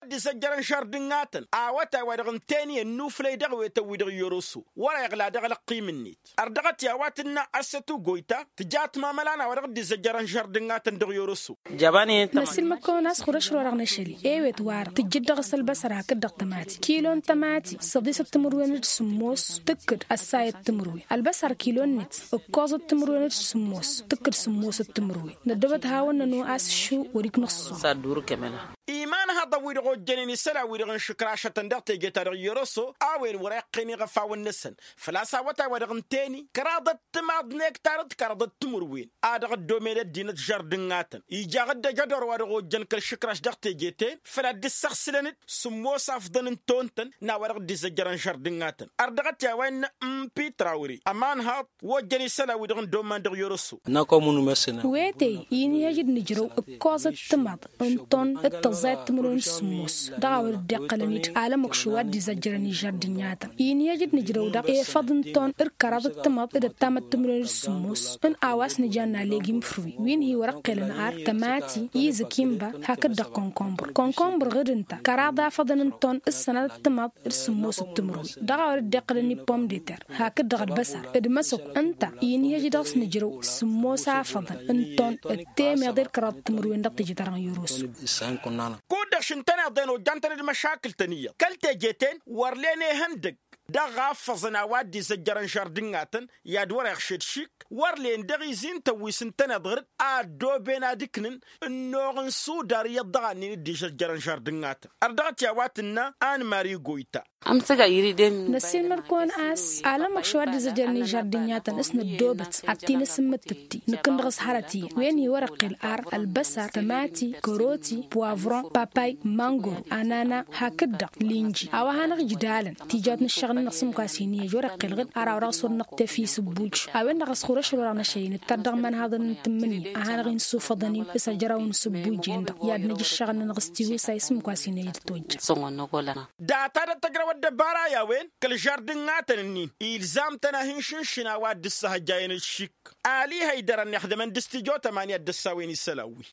دي سجرن شاردنغاتن آواتا ودغن تاني النوفلي دغوي تويدغ يروسو ولا يغلا دغل قيمنيت أردغت يواتنا أستو قويتا تجات ما ملانا ودغن دي سجرن شاردنغاتن دغ يروسو جباني نسل مكوناس خرش رغنا شلي ايوت وار تجد غسل بسر هكذا طماطي كيلون طماطي صديس التمروين سموس تكر السايد التمروي البسر كيلون نت الكوز التمروين سموس تكر سموس التمروي ندبت هاون نو اس شو وريك نص صدور كمان إيمان هذا ويرغو جنيني سلا ويرغن شكراشة تندقتي جتار يروسو أوين ورقيني غفاو النسن فلاسا وتا ورغن تاني كرادت تماد نكتارت كرادت تمروين آدغ الدومينة دينة جاردنغاتن إيجا غدا جدر ورغو جنك الشكراش دقتي جيتين فلا دي سخسلنت سموس أفضل تونتن نا ورغ دي زجران جاردنغاتن أردغت يوين مبي تراوري أمان هات وجني سلا ويرغن دومان دغ يروسو ناكو منو مسنا ويتي يني يجد نجرو الكوزة تماد انتون التزايد تمرون سموس داور دقلنيت عالم مكشوات دي زجراني جاردنياتا يني يجد نجرو دق ايه فضنتون اركارات التماد إذا تامت تمرون سموس ان آواس نجانا ليجيم فروي وين هي ورق النار تماتي يزكيمبا هكذا كونكومبر غير انت كرادا فضنتون السنة التماد السموس التمرون داور دقلني بوم ديتر هكذا غد بسر ادمسك انت يني يجد داس نجرو سموسا فضن انتون التيم يغدير كرات تمرون دق تجدران يروس كودك شنتنا دينو جانتنا المشاكل تانية كلتا جيتين ورليني هندق دا غافظنا وادي سجران شاردنغاتن يا دور يخشد شيك ورلين دغيزين تويسن تنظر ادو بينا دكنن النوغن سودار يضغاني دي سجران شاردنغاتن اردغت يا واتنا ان ماري غويتا امسكا يريدين نسيل مركون اس على مشوار دي زجرني جاردنياتن اسن الدوبت عتين سمتتي نكندغس حرتي وين ورق الار البصر تماتي كروتي بوافرون باباي مانغو انانا هكذا لينجي او هانغ جدالن تيجات نشغل نقسم كاسيني جورق الغد ارا راسو نقطه في سبوج او نغس خورش ولا شيء تدغ من هذا نتمني هانغ سوفضني سجراون سبوج يا نجي الشغل نغستي وسا اسم كاسيني توج سونغ نقولا داتا تجرا ودبارا يا وين كل جاردنغاتن نين الزام تنا هنشنشنا واد السهجاين الشيك علي هيدر ان يخدم دستيجو 8 دساوين السلاوي